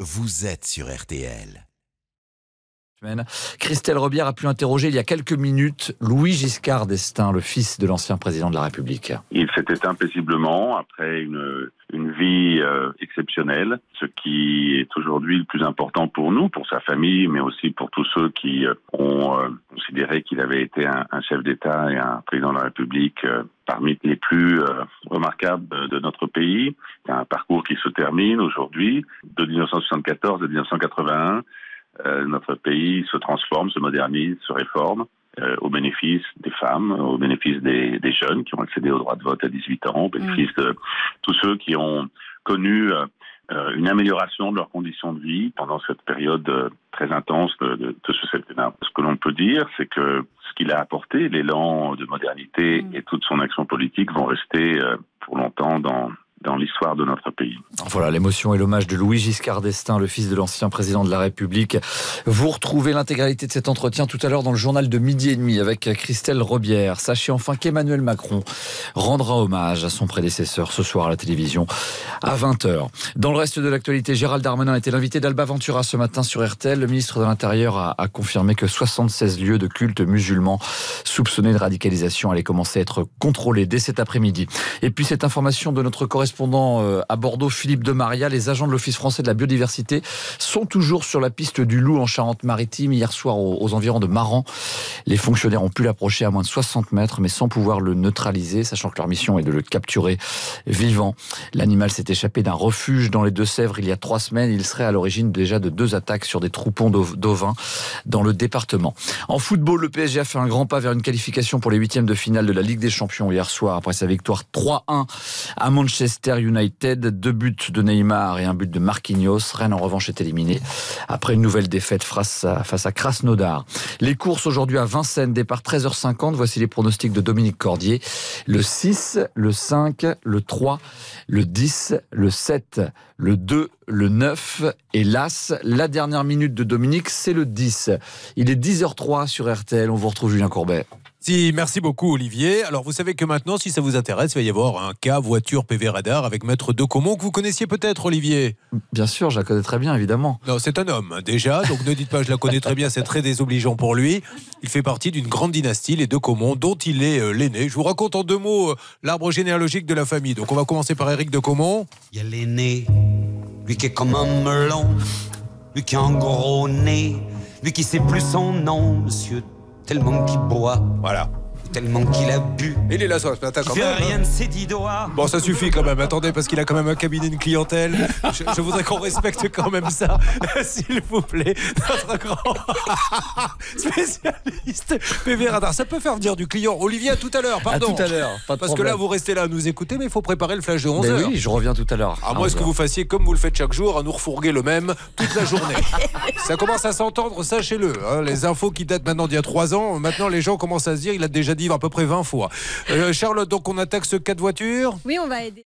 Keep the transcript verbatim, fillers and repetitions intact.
vous êtes sur R T L. Christelle Robillard a pu interroger il y a quelques minutes Louis Giscard d'Estaing, le fils de l'ancien président de la République. Il s'est éteint paisiblement après une, une vie euh, exceptionnelle, ce qui est aujourd'hui le plus important pour nous, pour sa famille, mais aussi pour tous ceux qui euh, ont euh, considéré qu'il avait été un, un chef d'État et un président de la République euh, parmi les plus euh, remarquables de, de notre pays. C'est un parcours qui se termine aujourd'hui. De dix-neuf cent soixante-quatorze à dix-neuf cent quatre-vingt-un, Euh, notre pays se transforme, se modernise, se réforme euh, au bénéfice des femmes, au bénéfice des, des jeunes qui ont accédé au droit de vote à dix-huit ans, au bénéfice mmh. de tous ceux qui ont connu euh, une amélioration de leurs conditions de vie pendant cette période euh, très intense de, de, de ce septennat. Ce que l'on peut dire, c'est que ce qu'il a apporté, l'élan de modernité mmh. et toute son action politique vont rester euh, pour longtemps dans... dans l'histoire de notre pays. Voilà l'émotion et l'hommage de Louis Giscard d'Estaing, le fils de l'ancien président de la République. Vous retrouvez l'intégralité de cet entretien tout à l'heure dans le journal de midi et demi avec Christelle Robillard. Sachez enfin qu'Emmanuel Macron rendra hommage à son prédécesseur ce soir à la télévision à vingt heures. Dans le reste de l'actualité, Gérald Darmanin était l'invité d'Alba Ventura ce matin sur R T L. Le ministre de l'Intérieur a, a confirmé que soixante-seize lieux de culte musulmans soupçonnés de radicalisation allaient commencer à être contrôlés dès cet après-midi. Et puis cette information de notre correspondant à Bordeaux, Philippe de Maria, les agents de l'Office français de la biodiversité sont toujours sur la piste du loup en Charente-Maritime. Hier soir, aux, aux environs de Maran, les fonctionnaires ont pu l'approcher à moins de soixante mètres, mais sans pouvoir le neutraliser, sachant que leur mission est de le capturer vivant. L'animal s'est échappé d'un refuge dans les Deux-Sèvres il y a trois semaines. Il serait à l'origine déjà de deux attaques sur des troupeaux d'ovins dans le département. En football, le P S G a fait un grand pas vers une qualification pour les huitièmes de finale de la Ligue des Champions hier soir, après sa victoire trois un à Manchester United, deux buts de Neymar et un but de Marquinhos. Rennes en revanche est éliminé après une nouvelle défaite face à, face à Krasnodar. Les courses aujourd'hui à Vincennes, départ treize heures cinquante. Voici les pronostics de Dominique Cordier. Le six, le cinq, le trois, le dix, le sept, le deux, le neuf et l'As. La dernière minute de Dominique, c'est le dix. Il est dix heures trois sur R T L. On vous retrouve Julien Courbet. Si, merci beaucoup Olivier. Alors vous savez que maintenant, si ça vous intéresse, il va y avoir un cas voiture P V radar avec Maître Decomont que vous connaissiez peut-être, Olivier. Bien sûr, je la connais très bien, évidemment. Non, c'est un homme déjà, donc ne dites pas je la connais très bien, c'est très désobligeant pour lui. Il fait partie d'une grande dynastie, les Decomont, dont il est euh, l'aîné. Je vous raconte en deux mots euh, l'arbre généalogique de la famille. Donc on va commencer par Éric Decomont. Il y a l'aîné, lui qui est comme un melon, lui qui a un gros nez, lui qui sait plus son nom, monsieur. Tellement qu'il boit. Voilà. Tellement qu'il a bu. Il est là ce matin quand même. Rien de ses dix doigts. Bon, ça suffit quand même. Attendez, parce qu'il a quand même un cabinet, une clientèle. Je, je voudrais qu'on respecte quand même ça, s'il vous plaît. Notre grand spécialiste P V radar. Ça peut faire venir du client. Olivier, à tout à l'heure. Pardon. À tout à l'heure. Pas de parce problème. que là, vous restez là à nous écouter, mais il faut préparer le flash de onze heures. Oui, je reviens tout à l'heure. À moins que vous fassiez comme vous le faites chaque jour, à nous refourguer le même toute la journée. Ça commence à s'entendre, sachez-le. Hein, les infos qui datent maintenant d'il y a trois ans, maintenant les gens commencent à se dire, il a déjà dit à peu près vingt fois. Euh, Charlotte, donc on attaque ce cas de voiture ? Oui, on va aider.